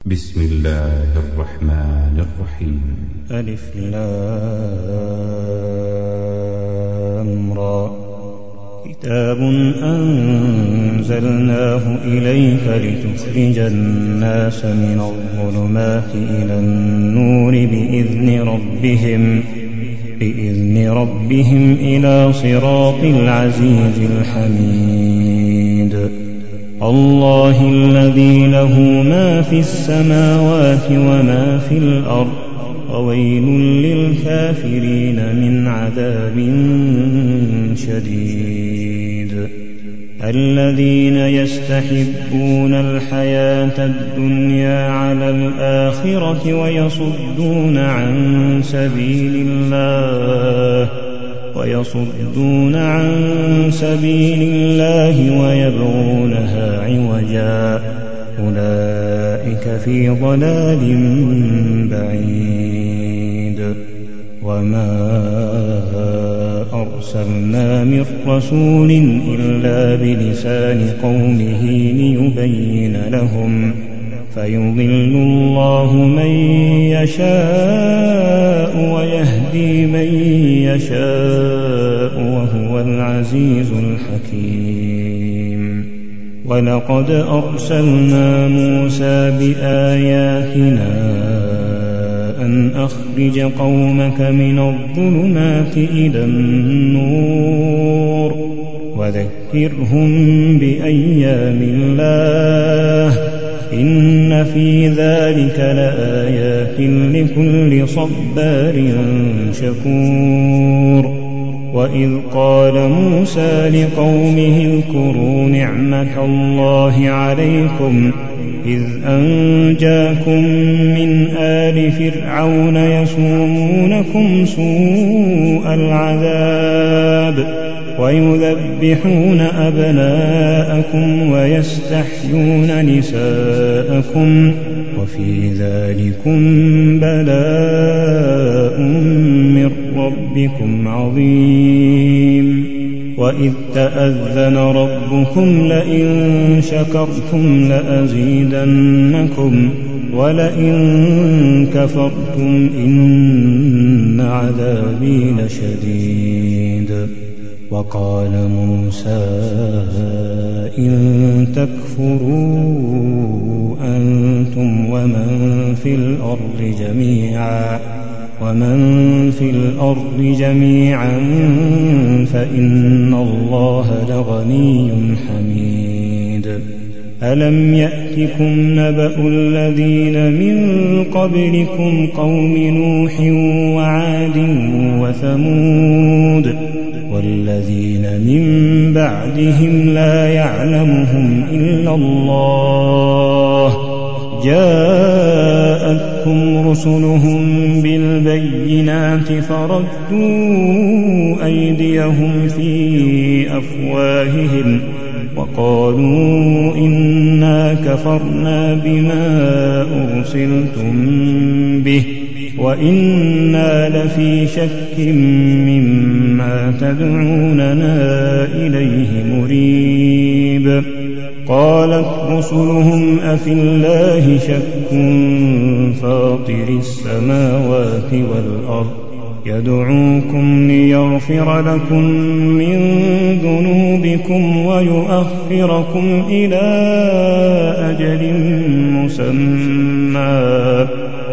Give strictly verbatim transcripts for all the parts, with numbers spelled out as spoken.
بسم الله الرحمن الرحيم. ألف لام را. كتاب أنزلناه إليك لتخرج الناس من الظلمات إلى النور بإذن ربهم بإذن ربهم إلى صراط العزيز الحميد. الله الذي له ما في السماوات وما في الأرض وويل للكافرين من عذاب شديد. الذين يستحبون الحياة الدنيا على الآخرة ويصدون عن سبيل الله ويصدون عن سبيل الله ويبغونها عوجا أولئك في ضلال بعيد. وما أرسلنا من رسول إلا بلسان قومه ليبين لهم فيضل الله من يشاء ويهدي من يشاء وهو العزيز الحكيم. ولقد أرسلنا موسى بآياتنا أن أخرج قومك من الظلمات إلى النور وذكرهم بأيام الله إن في ذلك لآيات لكل صبار شكور. وإذ قال موسى لقومه اذكروا نعمة الله عليكم إذ أنجاكم من آل فرعون يسومونكم سوء العذاب ويذبحون أبناءكم ويستحيون نساءكم وفي ذلكم بلاء من ربكم عظيم. وإذ تأذن ربكم لئن شكرتم لأزيدنكم ولئن كفرتم إن عذابي لشديد. وقال موسى إن تكفروا أنتم ومن في الأرض جميعا ومن في الأرض جميعا فإن الله لغني حميد. ألم يأتكم نبأ الذين من قبلكم قوم نوح وعاد وثمود والذين من بعدهم لا يعلمهم إلا الله جاءتهم رسلهم بالبينات فردوا أيديهم في أفواههم وقالوا إنا كفرنا بما أرسلتم به وإنا لفي شك مما تدعوننا إليه مريب. قالت رسلهم أفي الله شك فاطر السماوات والأرض يدعوكم ليغفر لكم من ذنوبكم ويؤخركم إلى أجل مسمى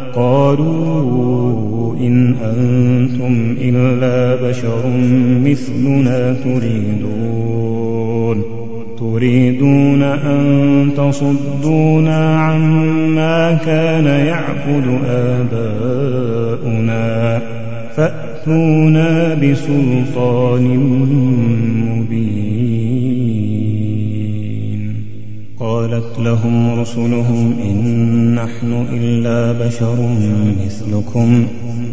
قالوا إن أنتم إلا بشر مثلنا تريدون تريدون أن تصدونا عما كان يعبد آباؤنا فأتونا بسلطان مبين. قالت لهم رسلهم إن نحن إلا بشر مثلكم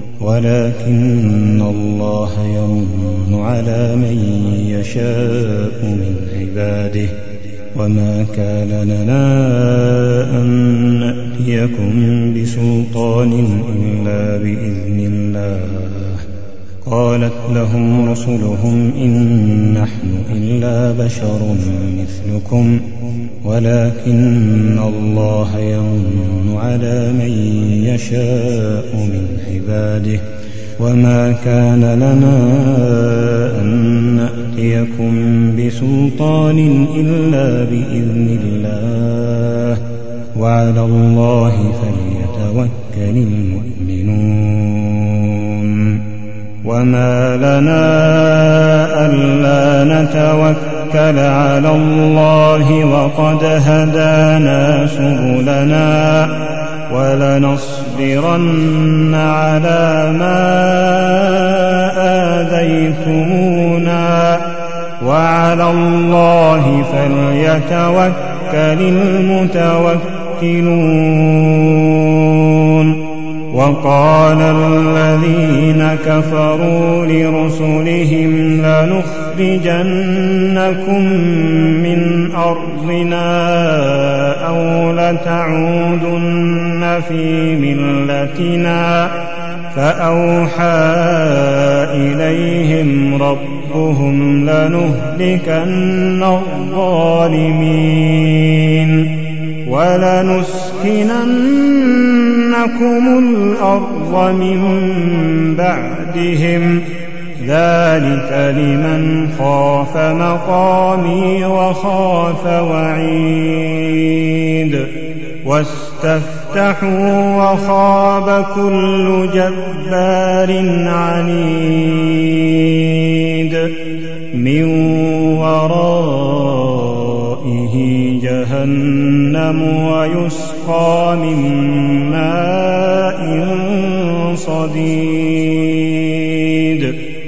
ولكن الله يمن على من يشاء من عباده وما كان لنا أن نأتيكم بسلطان إلا بإذن الله. قالت لهم رسلهم إن نحن إلا بشر مثلكم ولكن الله يمن على من يشاء من عباده وما كان لنا أن نأتيكم بسلطان إلا بإذن الله وعلى الله فليتوكل المؤمنون وما لنا ألا نتوكل على الله وقد هدانا سبلنا ولنصبرن على ما آذيتمونا وعلى الله فليتوكل المتوكلون وقال الذين كفروا لرسلهم لنخرجنكم من أرضنا أو لتعودن في ملتنا فأوحى إليهم ربهم لنهلكن الظالمين ولنسكننكم الأرض من بعدهم ذلك لمن خاف مقامي وخاف وعيد واستفتحوا وخاب كل جبار عنيد من ورائه جهنم ويسقى من ماء صديد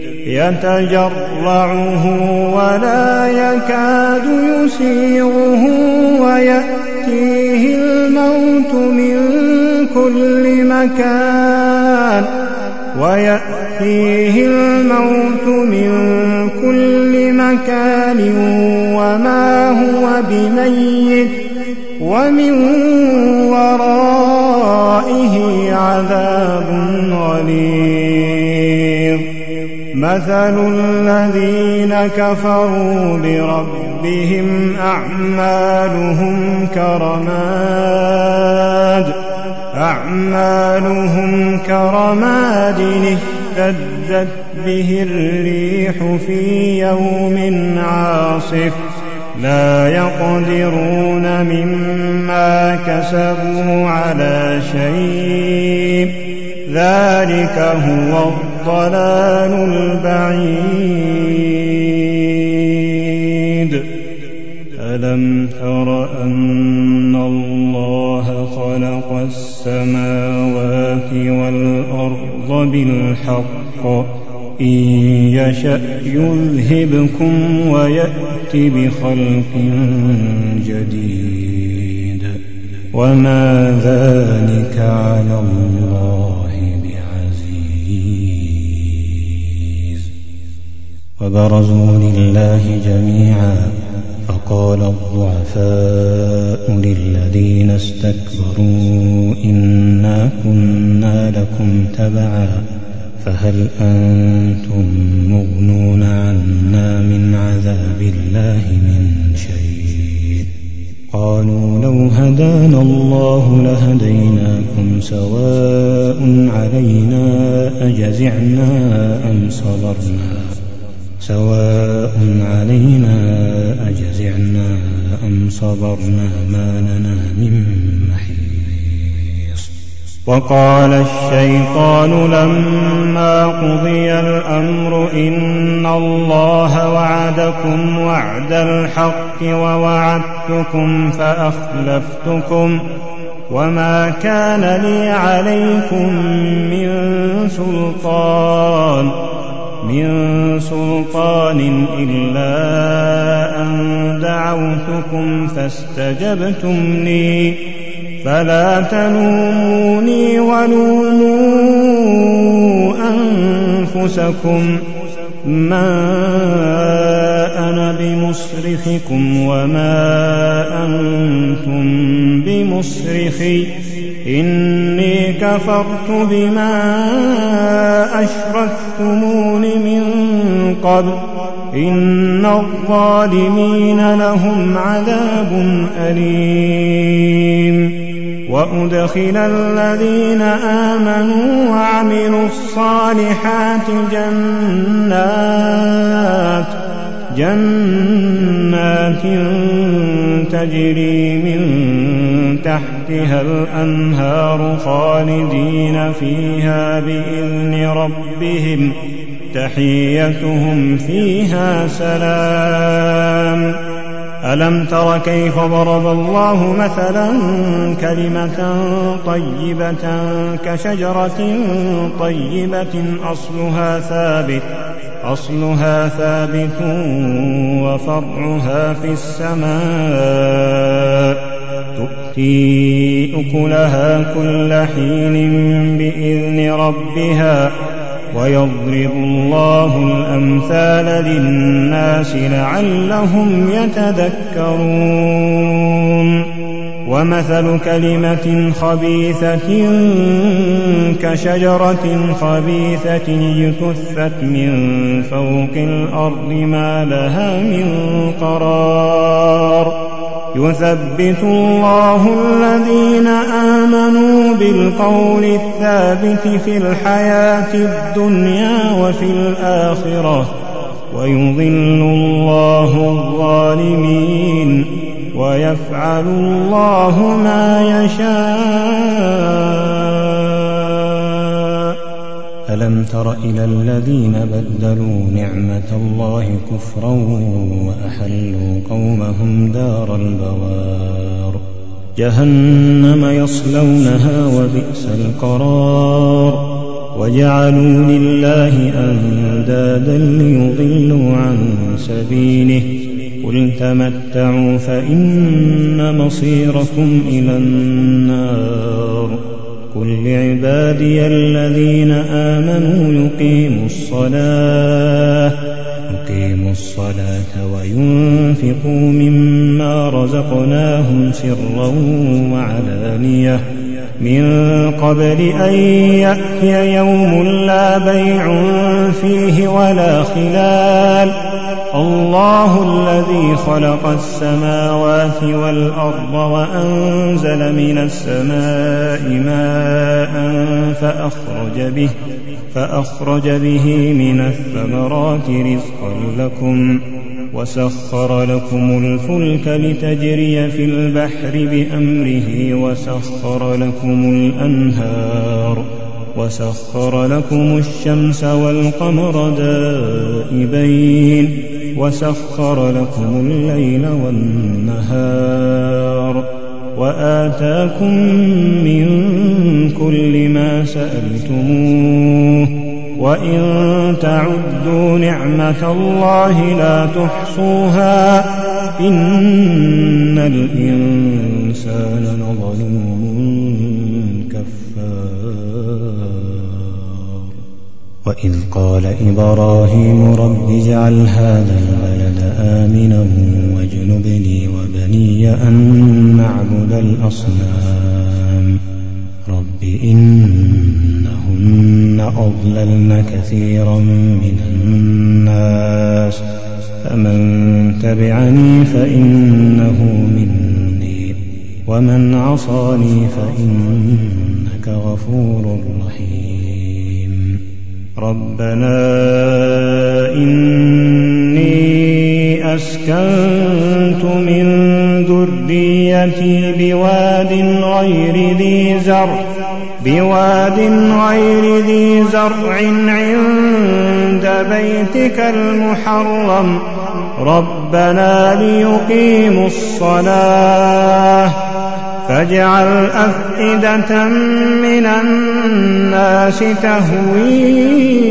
يتجرعه ولا يكاد يسيغه ويأتيه الموت من كل مكان ويأتيه الموت من كل مكان وما هو بميت ومن ورائه عذاب غليظ مثل الذين كفروا بربهم أعمالهم كرماد أعمالهم كرماد اشتدت به الريح في يوم عاصف لا يقدرون مما كسبوا على شيء ذلك هو الضلال البعيد ألم تر أن الله خلق السماوات والأرض بالحق إن يشأ يذهبكم ويأت بخلق جديد وما ذلك على الله بعزيز وبرزوا لله جميعا فقال الضعفاء للذين استكبروا إنا كنا لكم تبعا فهل أنتم مغنون عنا من عذاب الله من شيء قالوا لو هدانا الله لهديناكم سواء علينا أجزعنا أم صبرنا سواء علينا أجزعنا أم صبرنا ما لنا من محيص وقال الشيطان لما قضي الأمر إن الله وعدكم وعد الحق ووعدتكم فأخلفتكم وما كان لي عليكم من سلطان من سلطان إلا أن دعوتكم فاستجبتم لي فلا تلوموني ولوموا أنفسكم ما أنا بمصرخكم وما أنتم بمصرخي بمصرخي إني كفرت بما أشركتمون من قبل إن الظالمين لهم عذاب أليم وأدخل الذين آمنوا وعملوا الصالحات جنات جنات تجري من تحتها الأنهار خالدين فيها بإذن ربهم تحيتهم فيها سلام ألم تر كيف ضرب الله مثلا كلمة طيبة كشجرة طيبة أصلها ثابت أصلها ثابت وفرعها في السماء تؤتي أكلها كل حين بإذن ربها ويضرب الله الأمثال للناس لعلهم يتذكرون ومثل كلمة خبيثة كشجرة خبيثة اجتثت من فوق الأرض ما لها من قرار يثبت الله الذين آمنوا بالقول الثابت في الحياة الدنيا وفي الآخرة ويضل الله الظالمين ويفعل الله ما يشاء ألم تر إلى الذين بدلوا نعمة الله كفرا وأحلوا قومهم دار البوار جهنم يصلونها وبئس القرار وجعلوا لله أندادا ليضلوا عن سبيله قل تمتعوا فإن مصيركم إلى النار قل لعبادي الذين آمنوا يقيموا الصلاة يقيموا الصلاة وينفقوا مما رزقناهم سرا وعلانية من قبل أن يأتي يوم لا بيع فيه ولا خلال الله الذي خلق السماوات والأرض وأنزل من السماء ماء فأخرج به, فأخرج به من الثمرات رزقا لكم وسخر لكم الفلك لتجري في البحر بأمره وسخر لكم الأنهار وسخر لكم الشمس والقمر دائبين وسخر لكم الليل والنهار وآتاكم من كل ما سألتموه وإن تعدوا نعمة الله لا تحصوها إن الإنسان لظلوم كفار وإذ قال إبراهيم رب اجعل هذا البلد آمنا واجنبني وبني أن نعبد الأصنام رب إنهن أضللن كثيرا من الناس فمن تبعني فإنه مني ومن عصاني فإنك غفور رحيم ربنا إني أسكنت من ذريتي بواد غير ذي زرع بواد غير ذي زرع عند بيتك المحرم ربنا ليقيموا الصلاة فاجعل أفئدة من الناس تهوي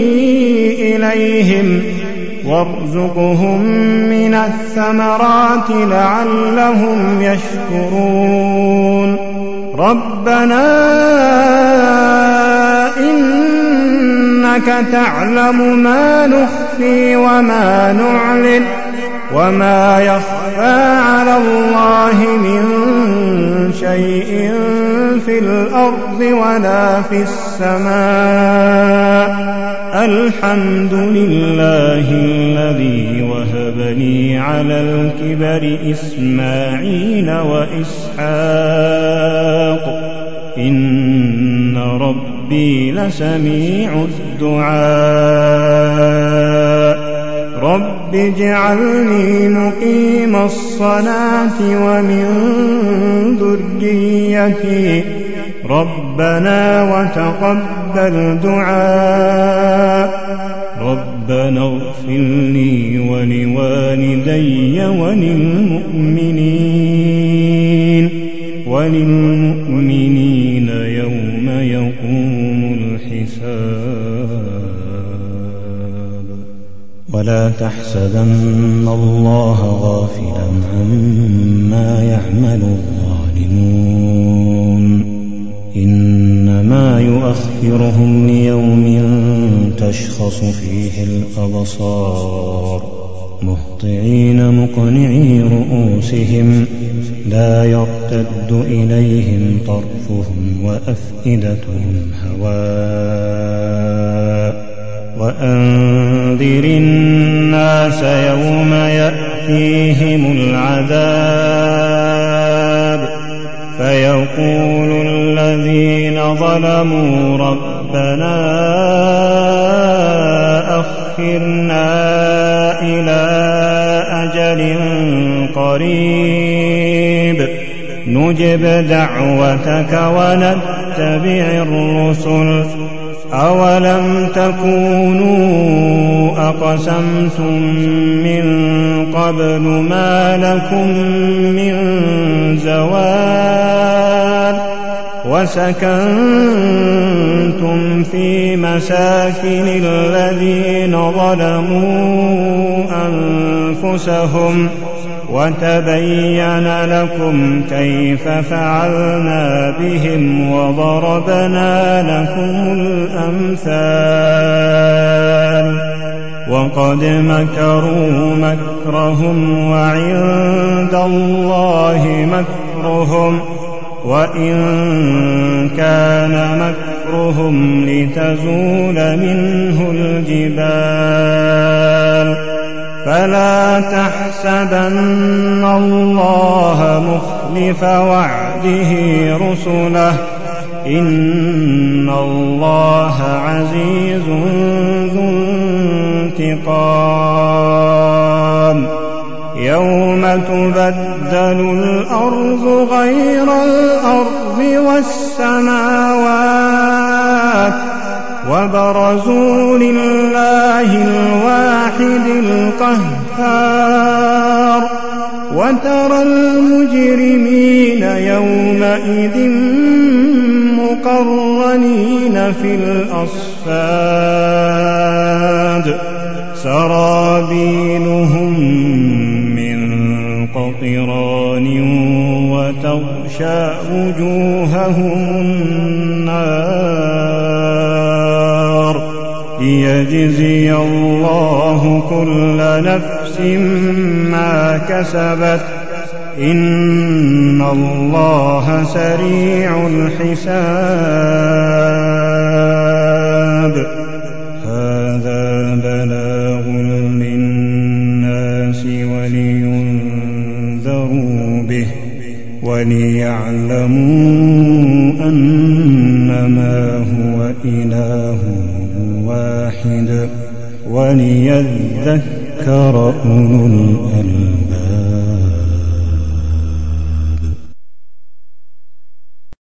إليهم وارزقهم من الثمرات لعلهم يشكرون ربنا إنك تعلم ما نخفي وما نعلن وما يخفى على الله من شيء في الأرض ولا في السماء. الحمد لله الذي وهب لي على الكبر إسماعيل وإسحاق إن ربي لسميع الدعاء. رب اجعلني مقيم الصلاة ومن ذريتي ربنا وتقبل دعاء. ربنا اغفر لي ولوالدي وللمؤمنين وللمؤمنين يوم يقوم الحساب. ولا تحسبن الله غافلا عما يعمل الظالمون إنما يؤخرهم ليوم تشخص فيه الأبصار مهطعين مقنعي رؤوسهم لا يرتد إليهم طرفهم وأفئدتهم هواء. وأنذر الناس يوم يأتيهم العذاب فيقول الذين ظلموا ربنا أخرنا إلى أجل قريب نجب دعوتك ونتبع الرسل أولم تكونوا أقسمتم من قبل ما لكم من زوال وسكنتم في مساكن الذين ظلموا أنفسهم وتبين لكم كيف فعلنا بهم وضربنا لكم الأمثال. وقد مكروا مكرهم وعند الله مكرهم وإن كان مكرهم لتزول منه الجبال. فلا تحسبن الله مخلف وعده رسله إن الله عزيز ذو انتقام. يوم تبدل الأرض غير الأرض والسماوات وبرزوا لله الواحد القهار. وترى المجرمين يومئذ مقرنين في الأصفاد سرابيلهم من قطران وتغشى وجوههم النار ليجزي الله كل نفس ما كسبت إن الله سريع الحساب. هذا بلاغ للناس ولينذروا به وليعلموا أنما هو إله واحد وليذكر أولو الألباب.